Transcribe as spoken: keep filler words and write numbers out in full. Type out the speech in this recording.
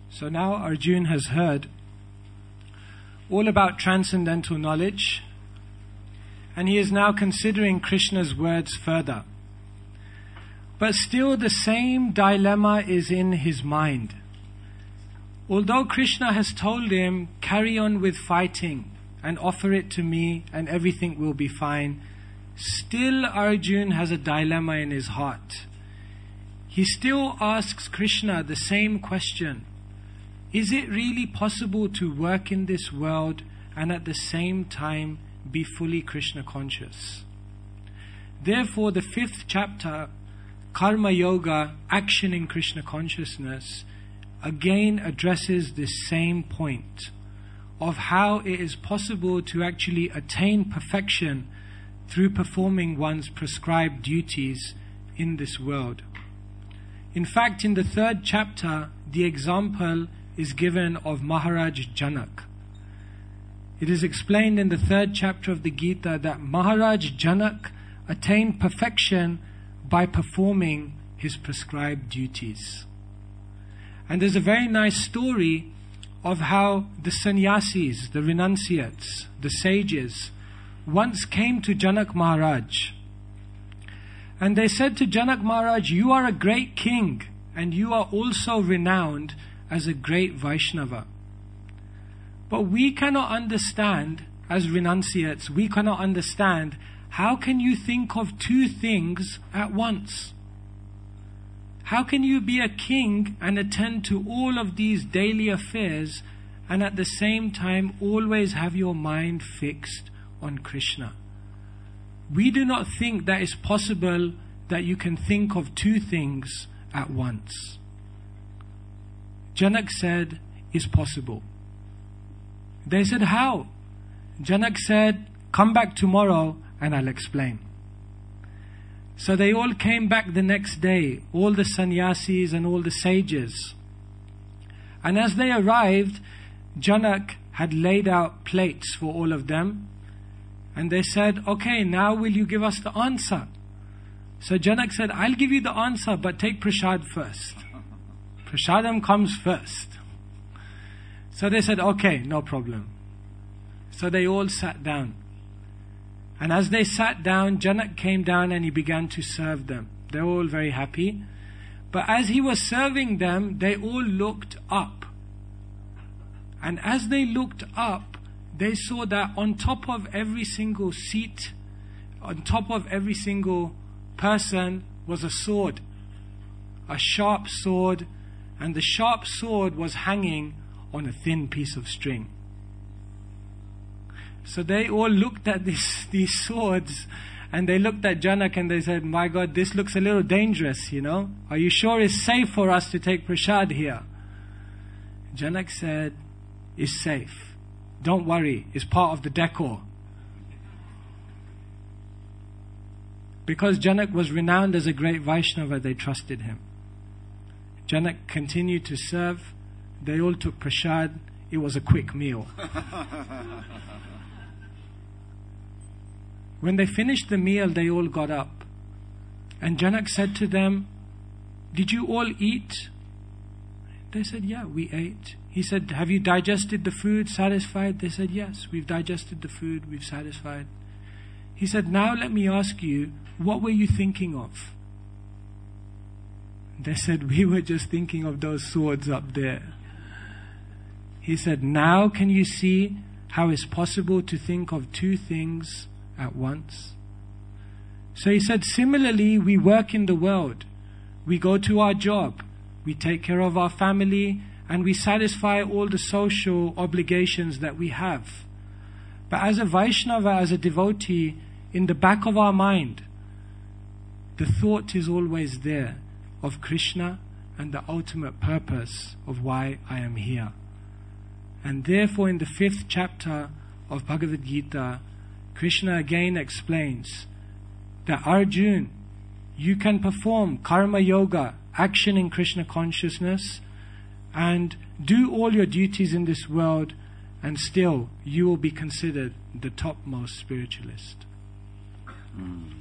So now Arjun has heard all about transcendental knowledge, and he is now considering Krishna's words further. But still the same dilemma is in his mind. Although Krishna has told him, carry on with fighting and offer it to me and everything will be fine, still Arjun has a dilemma in his heart. He still asks Krishna the same question. Is it really possible to work in this world and at the same time be fully Krishna conscious? Therefore, the fifth chapter, Karma Yoga, Action in Krishna Consciousness, again addresses this same point of how it is possible to actually attain perfection through performing one's prescribed duties in this world. In fact, in the third chapter, the example is given of Maharaj Janak. It is explained in the third chapter of the Gita that Maharaj Janak attained perfection by performing his prescribed duties. And there's a very nice story of how the sannyasis, the renunciates, the sages, once came to Janak Maharaj. And they said to Janak Maharaj, you are a great king and you are also renowned as a great Vaishnava. But we cannot understand, as renunciates, we cannot understand, how can you think of two things at once? How can you be a king and attend to all of these daily affairs and at the same time always have your mind fixed on Krishna? We do not think that it's possible that you can think of two things at once. Janak said, it's possible. They said, how? Janak said, come back tomorrow and I'll explain. So they all came back the next day, all the sannyasis and all the sages. And as they arrived, Janak had laid out plates for all of them. And they said, okay, now will you give us the answer? So Janak said, I'll give you the answer, but take prasad first. Prasadam comes first. So they said, okay, no problem. So they all sat down. And as they sat down, Janak came down and he began to serve them. They were all very happy. But as he was serving them, they all looked up. And as they looked up, they saw that on top of every single seat, on top of every single person was a sword. A sharp sword. And the sharp sword was hanging on a thin piece of string. So they all looked at this, these swords and they looked at Janak and they said, my God, this looks a little dangerous, you know. Are you sure it's safe for us to take prasad here? Janak said, it's safe. Don't worry, it's part of the decor. Because Janak was renowned as a great Vaishnava, they trusted him. Janak continued to serve. They all took prasad. It was a quick meal. When they finished the meal, they all got up. And Janak said to them, did you all eat? They said, yeah, we ate. He said, have you digested the food, satisfied? They said, yes, we've digested the food, we've satisfied. He said, now let me ask you, what were you thinking of? They said, we were just thinking of those swords up there. He said, now can you see how it's possible to think of two things at once? So he said, similarly, we work in the world. We go to our job. We take care of our family and we satisfy all the social obligations that we have. But as a Vaishnava, as a devotee, in the back of our mind, the thought is always there of Krishna and the ultimate purpose of why I am here. And therefore in the fifth chapter of Bhagavad Gita, Krishna again explains that Arjun, you can perform karma yoga, action in Krishna consciousness, and do all your duties in this world, and still you will be considered the topmost spiritualist. Mm.